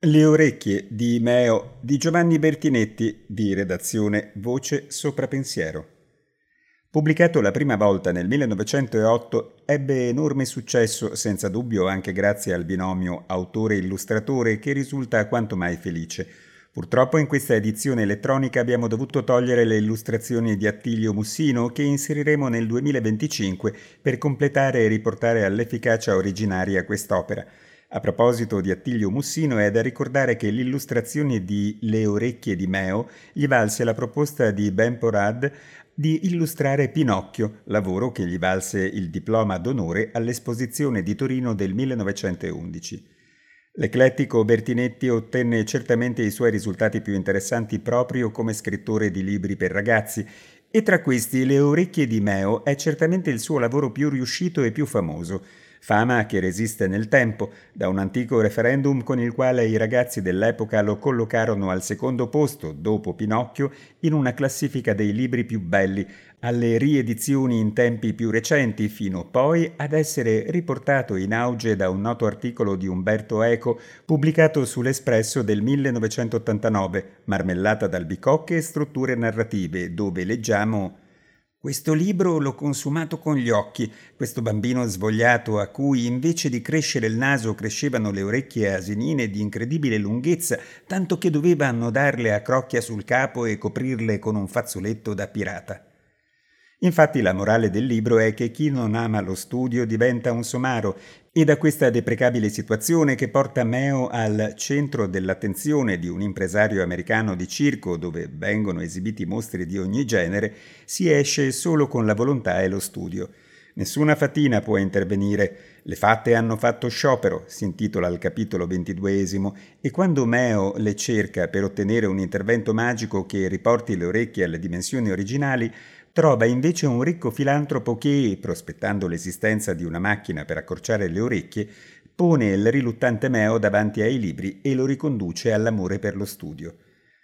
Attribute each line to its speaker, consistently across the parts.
Speaker 1: Le orecchie di Meo di Giovanni Bertinetti, di redazione Voce Sopra Pensiero. Pubblicato la prima volta nel 1908, ebbe enorme successo, senza dubbio anche grazie al binomio autore-illustratore che risulta quanto mai felice. Purtroppo in questa edizione elettronica abbiamo dovuto togliere le illustrazioni di Attilio Mussino che inseriremo nel 2025 per completare e riportare all'efficacia originaria quest'opera. A proposito di Attilio Mussino è da ricordare che l'illustrazione di Le orecchie di Meo gli valse la proposta di Ben Porad di illustrare Pinocchio, lavoro che gli valse il diploma d'onore all'Esposizione di Torino del 1911. L'eclettico Bertinetti ottenne certamente i suoi risultati più interessanti proprio come scrittore di libri per ragazzi, e tra questi Le orecchie di Meo è certamente il suo lavoro più riuscito e più famoso. Fama che resiste nel tempo, da un antico referendum con il quale i ragazzi dell'epoca lo collocarono al secondo posto, dopo Pinocchio, in una classifica dei libri più belli, alle riedizioni in tempi più recenti, fino poi ad essere riportato in auge da un noto articolo di Umberto Eco pubblicato sull'Espresso del 1989, Marmellata d'albicocche e strutture narrative, dove leggiamo: questo libro l'ho consumato con gli occhi, questo bambino svogliato a cui invece di crescere il naso crescevano le orecchie asinine di incredibile lunghezza, tanto che doveva annodarle a crocchia sul capo e coprirle con un fazzoletto da pirata. Infatti la morale del libro è che chi non ama lo studio diventa un somaro, e da questa deprecabile situazione che porta Meo al centro dell'attenzione di un impresario americano di circo dove vengono esibiti mostri di ogni genere, si esce solo con la volontà e lo studio. Nessuna fatina può intervenire. Le fatte hanno fatto sciopero, si intitola il capitolo 22, e quando Meo le cerca per ottenere un intervento magico che riporti le orecchie alle dimensioni originali, trova invece un ricco filantropo che, prospettando l'esistenza di una macchina per accorciare le orecchie, pone il riluttante Meo davanti ai libri e lo riconduce all'amore per lo studio.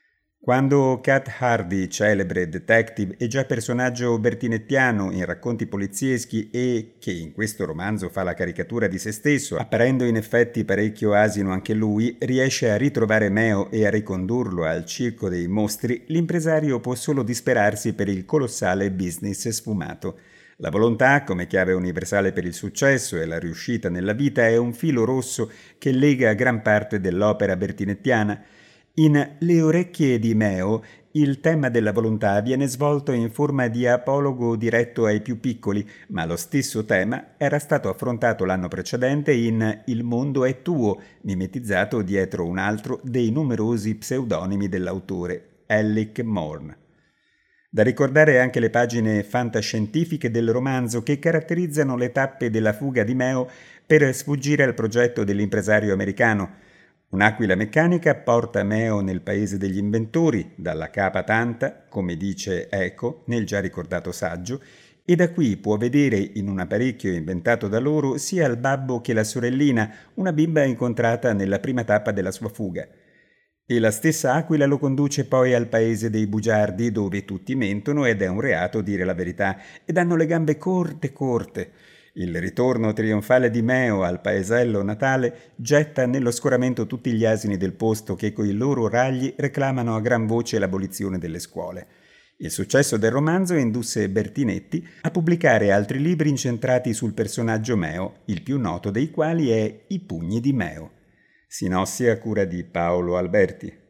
Speaker 1: Quando Cat Hardy, celebre detective e già personaggio bertinettiano in racconti polizieschi e che in questo romanzo fa la caricatura di se stesso, apparendo in effetti parecchio asino anche lui, riesce a ritrovare Meo e a ricondurlo al circo dei mostri, l'impresario può solo disperarsi per il colossale business sfumato. La volontà, come chiave universale per il successo e la riuscita nella vita, è un filo rosso che lega gran parte dell'opera bertinettiana. In Le orecchie di Meo il tema della volontà viene svolto in forma di apologo diretto ai più piccoli, ma lo stesso tema era stato affrontato l'anno precedente in Il mondo è tuo, mimetizzato dietro un altro dei numerosi pseudonimi dell'autore, Alec Morn. Da ricordare anche le pagine fantascientifiche del romanzo che caratterizzano le tappe della fuga di Meo per sfuggire al progetto dell'impresario americano. Un'aquila meccanica porta Meo nel paese degli inventori, dalla capa tanta, come dice Eco nel già ricordato saggio, e da qui può vedere in un apparecchio inventato da loro sia il babbo che la sorellina, una bimba incontrata nella prima tappa della sua fuga. E la stessa aquila lo conduce poi al paese dei bugiardi, dove tutti mentono ed è un reato dire la verità, ed hanno le gambe corte corte. Il ritorno trionfale di Meo al paesello natale getta nello scoramento tutti gli asini del posto che coi loro ragli reclamano a gran voce l'abolizione delle scuole. Il successo del romanzo indusse Bertinetti a pubblicare altri libri incentrati sul personaggio Meo, il più noto dei quali è I pugni di Meo. Sinossi a cura di Paolo Alberti.